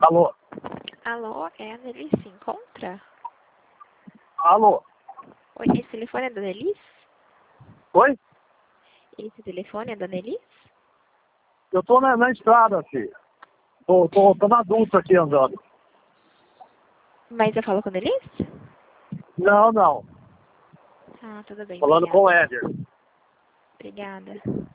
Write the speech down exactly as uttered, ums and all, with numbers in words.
Alô? Alô, é a Annelise se encontra? Alô? Oi, esse telefone é da Annelise? Oi? Esse telefone é da Annelise? Eu tô na, na estrada, filho. Tô, tô, tô na adulto aqui andando. Mas eu falo com a Annelise? Não, não. Ah, tudo bem, Falando obrigada. com o Éder. Obrigada.